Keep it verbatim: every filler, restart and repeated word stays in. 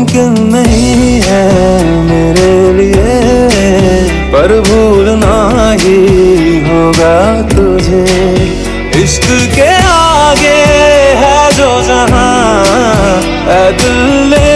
मुमकिन नहीं है मेरे लिए, पर भूलना ही होगा तुझे। इश्क के आगे है जो जहां, ऐ दिल ले